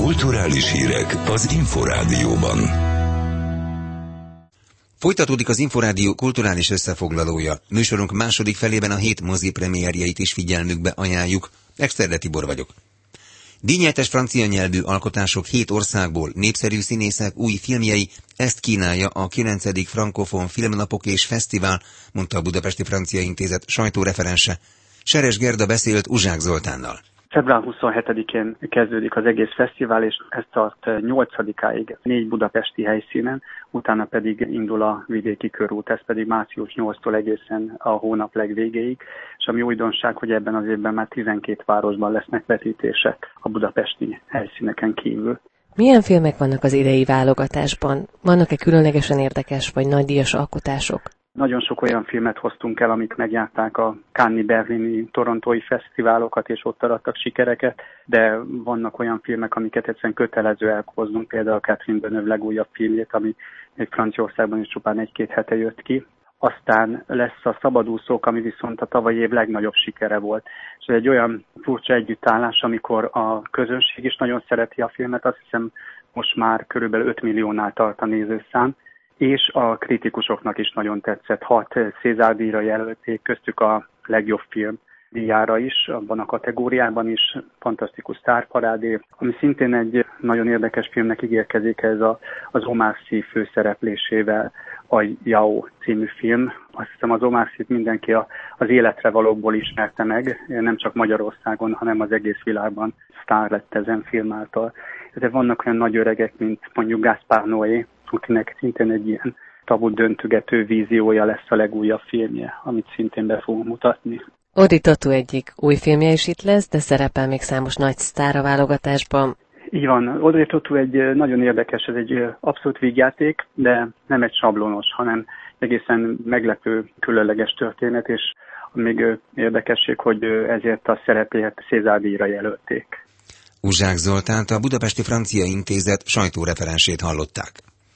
Kulturális hírek az Inforádióban. Folytatódik az Inforádió kulturális összefoglalója. Műsorunk második felében a hét mozi premierjeit is figyelmükbe ajánljuk. Exterde Tibor vagyok. Díjnyertes francia nyelvű alkotások 7 országból, népszerű színészek új filmjei, ezt kínálja a 9. Frankofon Filmnapok és Fesztivál, mondta a Budapesti Francia Intézet sajtóreferense. Seres Gerda beszélt Uzsák Zoltánnal. Február 27-én kezdődik az egész fesztivál, és ez tart 8-áig 4 budapesti helyszínen, utána pedig indul a vidéki körút, ez pedig március 8-tól egészen a hónap legvégéig, és ami újdonság, hogy ebben az évben már 12 városban lesznek vetítések a budapesti helyszíneken kívül. Milyen filmek vannak az idei válogatásban? Vannak-e különlegesen érdekes vagy nagydíjas alkotások? Nagyon sok olyan filmet hoztunk el, amik megjárták a Cannes-i, berlini, torontói fesztiválokat, és ott arattak sikereket, de vannak olyan filmek, amiket egyszerűen kötelező elhoznunk, például Catherine Deneuve legújabb filmjét, ami még Franciaországban is csupán 1-2 hete jött ki. Aztán lesz a Szabadúszók, ami viszont a tavalyi év legnagyobb sikere volt. És ez egy olyan furcsa együttállás, amikor a közönség is nagyon szereti a filmet, azt hiszem most már körülbelül 5 milliónál tart a nézőszám, és a kritikusoknak is nagyon tetszett. 6 César-díjra jelölték, köztük a legjobb film díjára is, abban a kategóriában is, fantasztikus sztárparádé, ami szintén egy nagyon érdekes filmnek ígérkezik, ez az Omar Sy főszereplésével, a Yao című film. Azt hiszem az Omar Syt mindenki az életre valókból ismerte meg, nem csak Magyarországon, hanem az egész világban sztár lett ezen film által. De vannak olyan nagy öregek, mint mondjuk Gaspar Noé, akinek szintén egy ilyen tabut döntőgető víziója lesz a legújabb filmje, amit szintén be fogunk mutatni. Audrey Tautou egyik új filmje is itt lesz, de szerepel még számos nagy sztár a válogatásban. Így van, Audrey Tautou egy nagyon érdekes, ez egy abszolút vígjáték, de nem egy sablonos, hanem egészen meglepő, különleges történet, és még érdekesség, hogy ezért a szerepéért César-díjra jelölték. Uzsák Zoltánt, a Budapesti Francia Intézet sajtóreferensét hallották.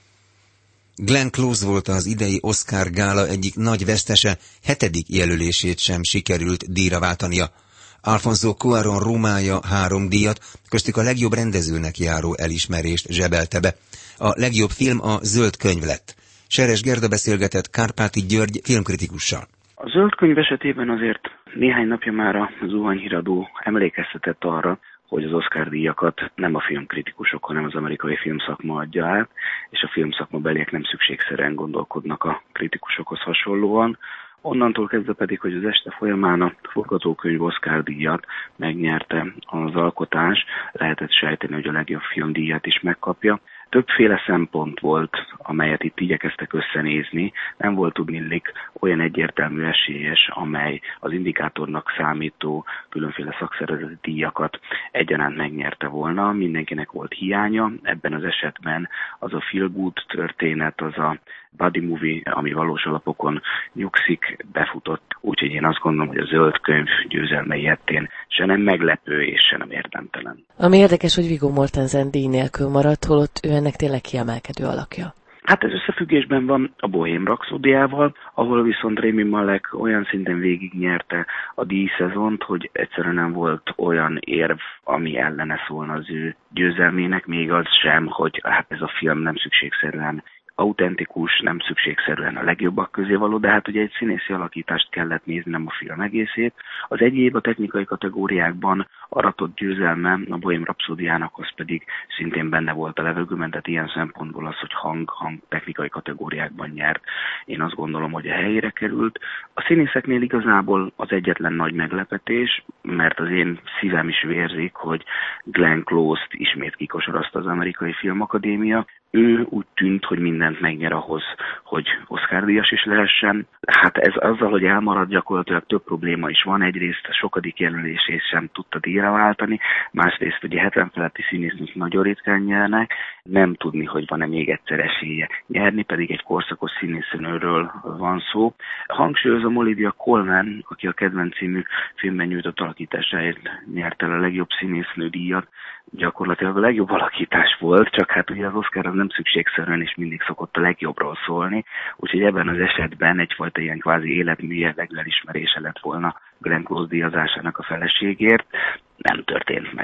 Glenn Close volt az idei Oscar gála egyik nagy vesztese, 7. jelölését sem sikerült díjra váltania. Alfonso Cuarón Rómája 3 díjat, köztük a legjobb rendezőnek járó elismerést zsebelte be. A legjobb film a Zöld könyv lett. Seres Gerda beszélgetett Kárpáti György filmkritikussal. A Zöld könyv esetében azért néhány napja már a zuhanyhíradó emlékeztetett arra, hogy az Oscar-díjakat nem a filmkritikusok, hanem az amerikai filmszakma adja át, és a filmszakma beliek nem szükségszerűen gondolkodnak a kritikusokhoz hasonlóan. Onnantól kezdve pedig, hogy az este folyamán a forgatókönyv Oscar-díjat megnyerte az alkotás, lehetett sejteni, hogy a legjobb filmdíjat is megkapja. Többféle szempont volt, amelyet itt igyekeztek összenézni, nem volt tudniillik olyan egyértelmű esélyes, amely az indikátornak számító különféle szakszervezeti díjakat egyaránt megnyerte volna. Mindenkinek volt hiánya, ebben az esetben az a feel good történet, az a buddy movie, ami valós alapokon nyugszik, befutott. Úgyhogy én azt gondolom, hogy a Zöld könyv győzelme ilyetén se nem meglepő és se nem érdemtelen. Ami érdekes, hogy Viggo Mortensen díj nélkül maradt, holott ő ennek tényleg kiemelkedő alakja. Hát ez összefüggésben van a Bohém Rhapsódiával, ahol viszont Rami Malek olyan szinten végignyerte a díjszezont, hogy egyszerűen nem volt olyan érv, ami ellene szólna az ő győzelmének, még az sem, hogy hát ez a film nem szükségszerűen autentikus, nem szükségszerűen a legjobbak közé való, de hát ugye egy színészi alakítást kellett nézni, nem a film egészét. Az egyéb a technikai kategóriákban aratott győzelme a Bohém Rhapsódiának, az pedig szintén benne volt a levegőben, tehát ilyen szempontból az, hogy hang technikai kategóriákban nyert, én azt gondolom, hogy a helyére került. A színészeknél igazából az egyetlen nagy meglepetés, mert az én szívem is vérzik, hogy Glenn Close-t ismét kikosarazta az Amerikai Filmakadémia. Ő úgy tűnt, hogy mindent megnyer ahhoz, hogy Oscar-díjas is lehessen. Hát ez azzal, hogy elmarad, gyakorlatilag több probléma is van. Egyrészt a sokadik jelölését sem tudta díjra váltani, másrészt ugye 70 feletti színésznek nagyon ritkán nyernek, nem tudni, hogy van-e még egyszer esélye nyerni, pedig egy korszakos színésznőről van szó. Hangsúlyozom, Olivia Colman, aki a Kedvenc című filmben nyújtott alakításáért nyert el a legjobb színésznő díjat, gyakorlatilag a legjobb alakítás volt, csak hát ugye az Oscar az nem szükségszerűen és mindig szokott a legjobbról szólni, úgyhogy ebben az esetben egyfajta ilyen kvázi életmű jellegű elismerése lett volna Glenn Close díjazásának a feleségért, nem történt meg.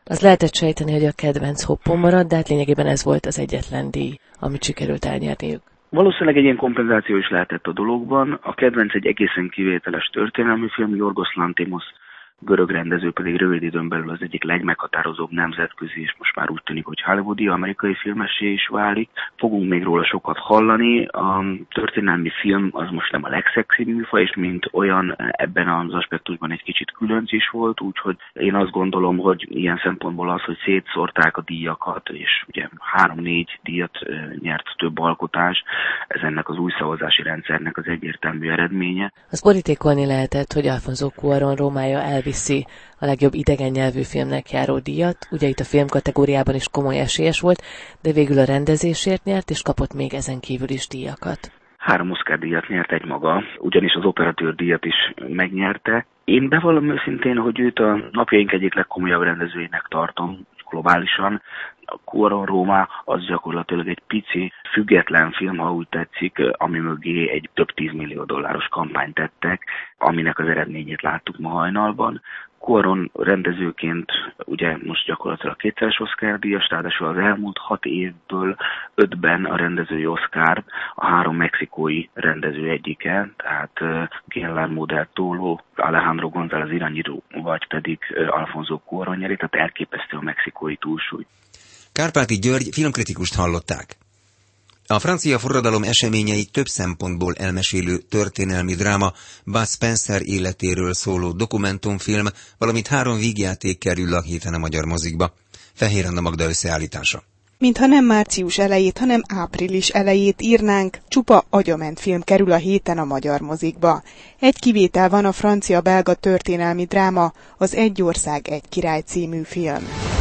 Az lehetett sejteni, hogy a kedvenc hoppon marad, de hát lényegében ez volt az egyetlen díj, amit sikerült elnyerniük. Valószínűleg egy ilyen kompenzáció is lehetett a dologban. A kedvenc egy egészen kivételes történelmi film, Yorgos Lanthimos görög rendező pedig rövid időn belül az egyik legmeghatározóbb nemzetközi, és most már úgy tűnik, hogy hollywoodi, amerikai filmessé is válik. Fogunk még róla sokat hallani. A történelmi film az most nem a legszexibb műfaj, és mint olyan ebben az aspektusban egy kicsit különc is volt, úgyhogy én azt gondolom, hogy ilyen szempontból az, hogy szétszórták a díjakat, és ugye 3-4 díjat nyert több alkotás, ez ennek az új szavazási rendszernek az egyértelmű eredménye. Az borítékolni lehetett, hogy Alfonso Cuarón Rómája elviszi a legjobb idegen nyelvű filmnek járó díjat. Ugye itt a film kategóriában is komoly esélyes volt, de végül a rendezésért nyert, és kapott még ezen kívül is díjakat. 3 Oscar díjat nyert egymaga, ugyanis az operatőr díjat is megnyerte. Én bevallom őszintén, hogy őt a napjaink egyik legkomolyabb rendezőjének tartom globálisan. A Cuarón Róma az gyakorlatilag egy pici, független film, ha úgy tetszik, ami mögé egy több 10 millió dolláros kampányt tettek, aminek az eredményét láttuk ma hajnalban. Cuarón rendezőként ugye most gyakorlatilag 2-szeres Oscar-díjas, ráadásul az elmúlt 6 évből 5-ben a rendezői Oscar a 3 mexikói rendező egyike, tehát Guillermo del Toro, Alejandro González Iñárritu, vagy pedig Alfonso Cuarón nyeri, tehát elképesztő a mexikói túlsúly. Kárpáti György filmkritikust hallották. A francia forradalom eseményei több szempontból elmesélő történelmi dráma, Bud Spencer életéről szóló dokumentumfilm, valamint 3 vígjáték kerül a héten a magyar mozikba. Fehér Anna Magda összeállítása. Mintha nem március elejét, hanem április elejét írnánk, csupa agyament film kerül a héten a magyar mozikba. Egy kivétel van, a francia-belga történelmi dráma, az Egy ország, egy király című film.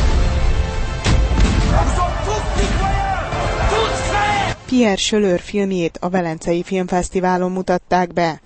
Pierre Schöller filmjét a Velencei Filmfesztiválon mutatták be.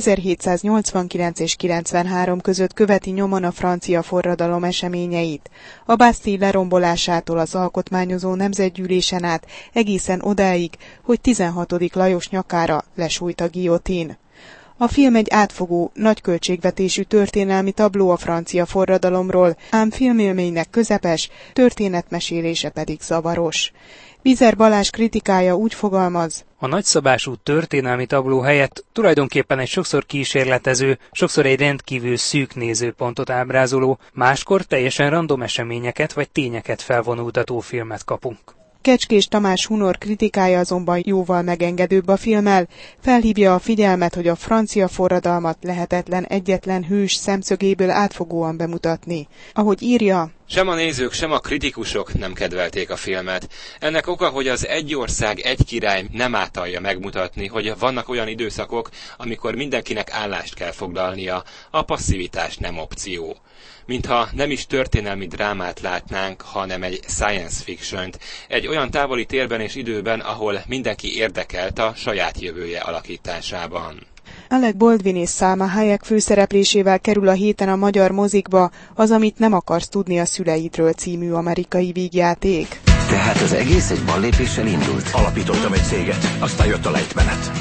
1789 és 93 között követi nyomon a francia forradalom eseményeit. A Bastille lerombolásától az alkotmányozó nemzetgyűlésen át egészen odáig, hogy 16. Lajos nyakára lesújt a guillotine. A film egy átfogó, nagy költségvetésű történelmi tabló a francia forradalomról, ám filmélménynek közepes, történetmesélése pedig zavaros. Vizer Balázs kritikája úgy fogalmaz: a nagyszabású történelmi tabló helyett tulajdonképpen egy sokszor kísérletező, sokszor egy rendkívül szűk nézőpontot ábrázoló, máskor teljesen random eseményeket vagy tényeket felvonultató filmet kapunk. Kecskés Tamás Hunor kritikája azonban jóval megengedőbb a filmmel, felhívja a figyelmet, hogy a francia forradalmat lehetetlen egyetlen hős szemszögéből átfogóan bemutatni. Ahogy írja: sem a nézők, sem a kritikusok nem kedvelték a filmet. Ennek oka, hogy az Egy ország, egy király nem átalja megmutatni, hogy vannak olyan időszakok, amikor mindenkinek állást kell foglalnia, a passzivitás nem opció. Mintha nem is történelmi drámát látnánk, hanem egy science fiction-t, egy olyan távoli térben és időben, ahol mindenki érdekelt a saját jövője alakításában. Alec Baldwin és Salma Hayek főszereplésével kerül a héten a magyar mozikba az, amit nem akarsz tudni a szüleidről című amerikai vígjáték. Tehát az egész egy ballépéssel indult? Alapítottam egy céget, aztán jött a lejtmenet.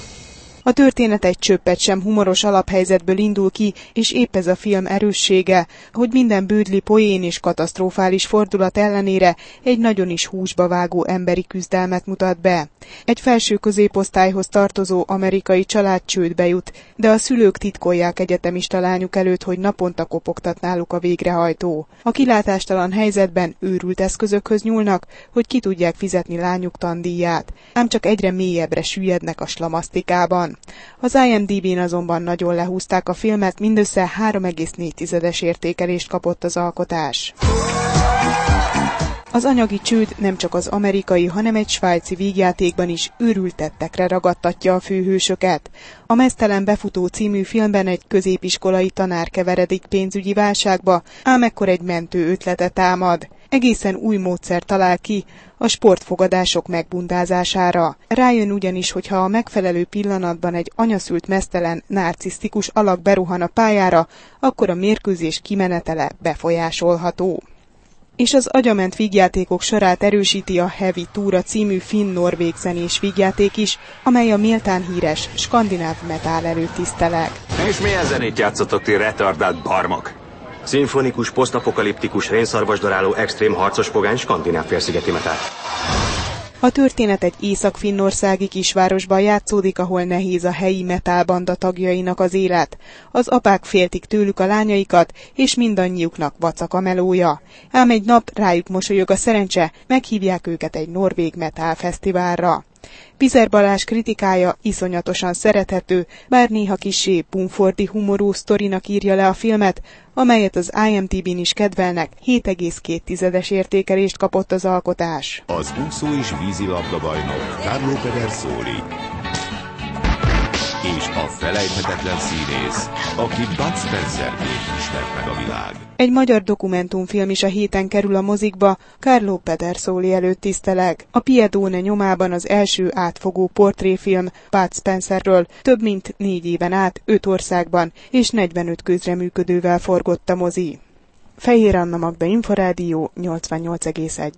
A történet egy csöppet sem humoros alaphelyzetből indul ki, és épp ez a film erőssége, hogy minden bődli poén és katasztrofális fordulat ellenére egy nagyon is húsba vágó emberi küzdelmet mutat be. Egy felső középosztályhoz tartozó amerikai család csődbe jut, de a szülők titkolják egyetemista lányuk előtt, hogy naponta kopogtat náluk a végrehajtó. A kilátástalan helyzetben őrült eszközökhöz nyúlnak, hogy ki tudják fizetni lányuk tandíját, ám csak egyre mélyebbre süllyednek a slamasztikában. Az IMDb-n azonban nagyon lehúzták a filmet, mindössze 3,4-es értékelést kapott az alkotás. Az anyagi csőd nem csak az amerikai, hanem egy svájci vígjátékban is őrült tettekre ragadtatja a főhősöket. A Meztelen befutó című filmben egy középiskolai tanár keveredik pénzügyi válságba, ám ekkor egy mentő ötlete támad. Egészen új módszer talál ki a sportfogadások megbundázására. Rájön ugyanis, hogyha a megfelelő pillanatban egy anyaszült meztelen, narcisztikus alak beruhan a pályára, akkor a mérkőzés kimenetele befolyásolható. És az agyament vígjátékok sorát erősíti a Heavy Túra című finn-norvég zenés vígjáték is, amely a méltán híres skandináv metál előtt tiszteleg. És milyen zenét játszotok ti retardált barmok? Szimfonikus, posztapokaliptikus, rénszarvasdaráló, extrém harcos pogány skandináv félszigeti metál. A történet egy észak-finnországi kisvárosban játszódik, ahol nehéz a helyi metálbanda tagjainak az élet. Az apák féltik tőlük a lányaikat, és mindannyiuknak vacak a melója. Ám egy nap rájuk mosolyog a szerencse, meghívják őket egy norvég metálfesztiválra. Pizer Balázs kritikája iszonyatosan szerethető, bár néha kissé bumfordi humorú sztorinak írja le a filmet, amelyet az IMDb-n is kedvelnek, 7,2 értékelést kapott az alkotás. Az úszó és vízilabda bajnok Carlo Pedersoli és a felejthetetlen színész, aki Bud Spencerként ismert meg a világ. Egy magyar dokumentumfilm is a héten kerül a mozikba, Carlo Pedersoli előtt tiszteleg. A Piedone nyomában az első átfogó portréfilm Bud Spencerről több mint 4 éven át 5 országban és 45 közreműködővel forgott a mozi. Fehér Anna Magda, Inforádió 88,1.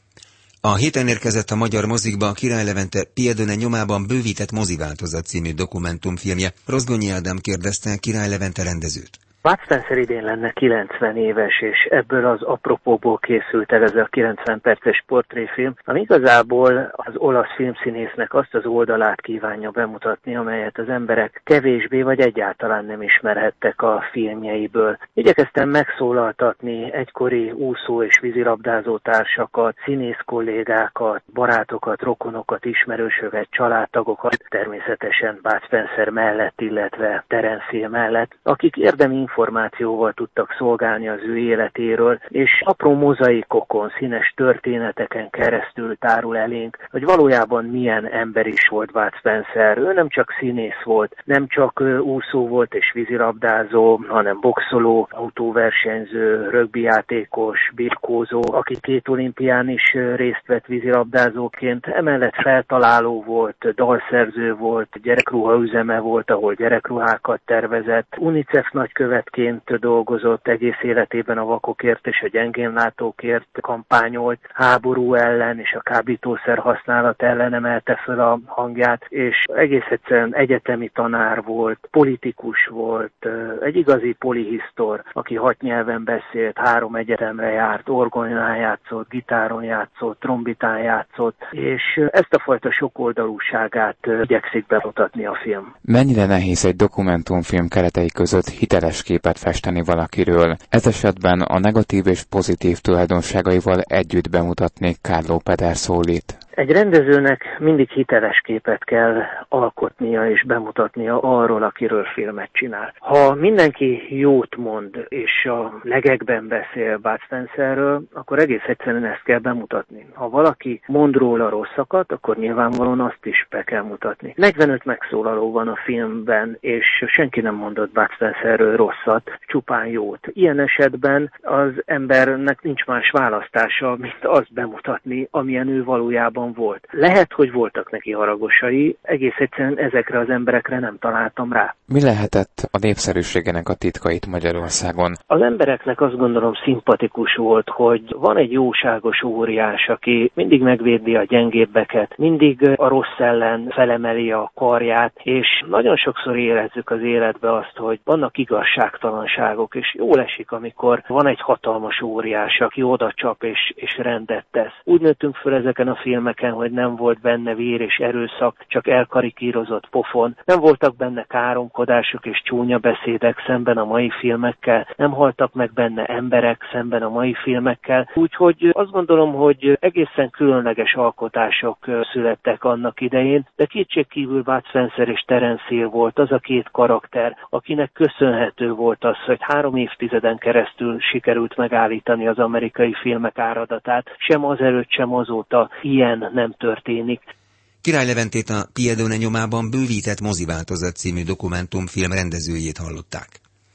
A héten érkezett a magyar mozikba a Király Levente Piedone nyomában bővített moziváltozat című dokumentumfilmje. Rozgonyi Ádám kérdezte Király Levente rendezőt. Bud Spencer idén lenne 90 éves, és ebből az apropóból készült el ez a 90 perces portréfilm, ami igazából az olasz filmszínésznek azt az oldalát kívánja bemutatni, amelyet az emberek kevésbé vagy egyáltalán nem ismerhettek a filmjeiből. Igyekeztem megszólaltatni egykori úszó és vízilabdázó társakat, színész kollégákat, barátokat, rokonokat, ismerősöket, családtagokat, természetesen Bud Spencer mellett, illetve Terence Hill mellett, akik érdemi információval tudtak szolgálni az ő életéről, és apró mozaikokon, színes történeteken keresztül tárul elénk, hogy valójában milyen ember is volt Bud Spencer. Ő nem csak színész volt, nem csak úszó volt és vízilabdázó, hanem boxoló, autóversenyző, rögbijátékos, birkózó, aki 2 olimpián is részt vett vízilabdázóként, emellett feltaláló volt, dalszerző volt, gyerekruhaüzeme volt, ahol gyerekruhákat tervezett, UNICEF nagykövetként dolgozott, egész életében a vakokért és a gyengénlátókért kampányolt, háború ellen és a kábítószer használat ellen emelte föl a hangját, és egész egyszerűen egyetemi tanár volt, politikus volt, egy igazi polihisztor, aki 6 nyelven beszélt, 3 egyetemre járt, orgonán játszott, gitáron játszott, trombitán játszott, és ezt a fajta sokoldalúságát igyekszik bemutatni a film. Mennyire nehéz egy dokumentumfilm keretei között hiteles képet festeni valakiről, ez esetben a negatív és pozitív tulajdonságaival együtt bemutatni Carlo Pedersolit? Egy rendezőnek mindig hiteles képet kell alkotnia és bemutatnia arról, akiről filmet csinál. Ha mindenki jót mond és a legekben beszél Bud Spencerről, akkor egész egyszerűen ezt kell bemutatni. Ha valaki mond róla rosszakat, akkor nyilvánvalóan azt is be kell mutatni. 45 megszólaló van a filmben, és senki nem mondott Bud Spencerről rosszat, csupán jót. Ilyen esetben az embernek nincs más választása, mint azt bemutatni, amilyen ő valójában volt. Lehet, hogy voltak neki haragosai, egész egyszerűen ezekre az emberekre nem találtam rá. Mi lehetett a népszerűségének a titkait Magyarországon? Az embereknek azt gondolom szimpatikus volt, hogy van egy jóságos óriás, aki mindig megvédi a gyengébbeket, mindig a rossz ellen felemeli a karját, és nagyon sokszor érezzük az életbe azt, hogy vannak igazságtalanságok, és jól esik, amikor van egy hatalmas óriás, aki oda csap és rendet tesz. Úgy nőttünk föl ezeken a filmeken, hogy nem volt benne vér és erőszak, csak elkarikírozott pofon. Nem voltak benne káromkodások és csúnya beszédek szemben a mai filmekkel, nem haltak meg benne emberek szemben a mai filmekkel. Úgyhogy azt gondolom, hogy egészen különleges alkotások születtek annak idején, de kétségkívül Bud Spencer és Terence Hill volt az a 2 karakter, akinek köszönhető volt az, hogy 3 évtizeden keresztül sikerült megállítani az amerikai filmek áradatát. Sem azelőtt, sem azóta ilyen nem történik. Király Leventét a Piedone nyomában bővített moziváltozat című dokumentumfilm rendezőjét hallották.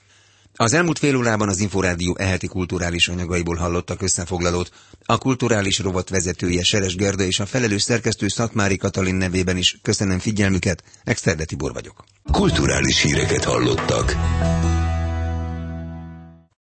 Az elmúlt fél órában az Inforádió eheti kulturális anyagaiból hallottak összefoglalót. A kulturális rovat vezetője Seres Gerda és a felelős szerkesztő Szatmári Katalin nevében is köszönöm figyelmüket, Exterde Tibor vagyok. Kulturális híreket hallottak.